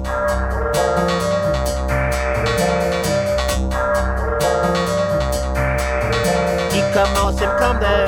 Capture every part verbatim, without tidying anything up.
He come out, him come there.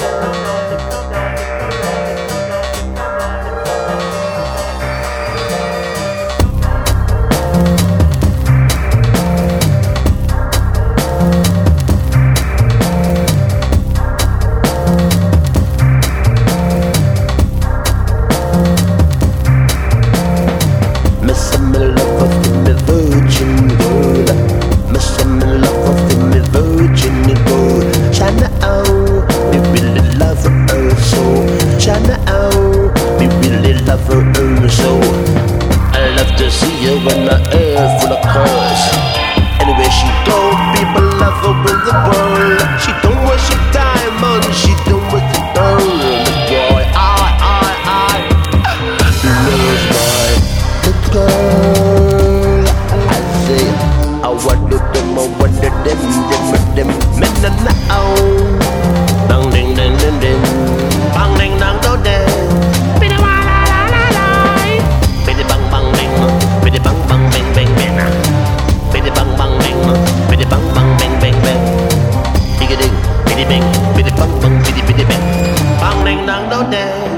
Miss I'm in love with me virgin world. Miss I'm in love with me virgin world. China oh, we really love her so. China oh, we really love her so. I love to see her when the air full of cars. Anywhere she go, people love her with the world. She don't worship diamonds, she don't worship gold. Boy, I, I, I love my little girl. I say, I want them, I want them, them, them, men now. Dang, ding, ding, ding, ding, bang, ding, dang, do, ding. Biddy, la, la, la, la. Biddy, bang, bang, bing, biddy, bang, bang, bing, bing, bing. Biddy, bang, bang, bing, biddy, bang, bang, bing, bing, bing. Biddy, ding, biddy, bing, biddy, bang, bang, biddy, biddy, bing. Bang, ding, dang, do, ding.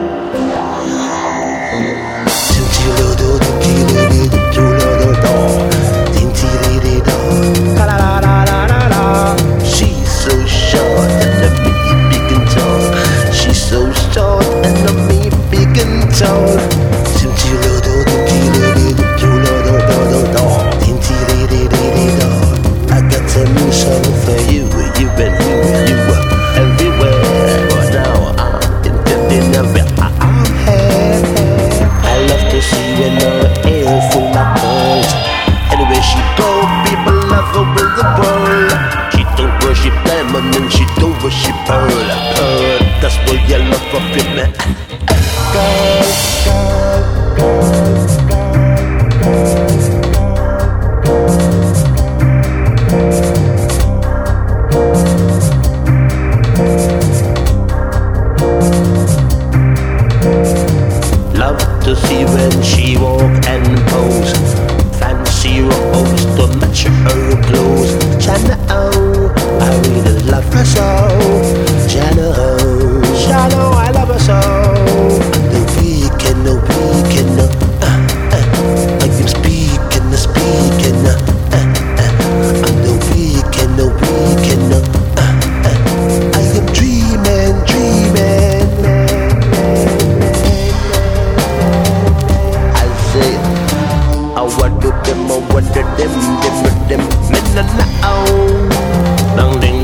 She's so short and the me big and tall. She's so short and the me big and tall. I got a new song for you. You and you, you were everywhere, but now I'm intending every I'm here. I love to see when her air full of pearls. Anywhere she go, people love her with the world. She don't worship diamond and she don't worship pearl. Pearl, that's where you love her fit me. Girl, girl, girl, girl, girl. Love to see when she walk and pose. Fancy robes to match her clothes. China oh, I really love her so. China oh, China I love her so. The weekend, the weekend, uh, uh, I am speaking, the speaking, uh, uh, uh, on the weekend, the weekend, uh, uh, I am dreaming, dreaming. I say, I want to them, I want to them, them, them, men now. Dang, ding,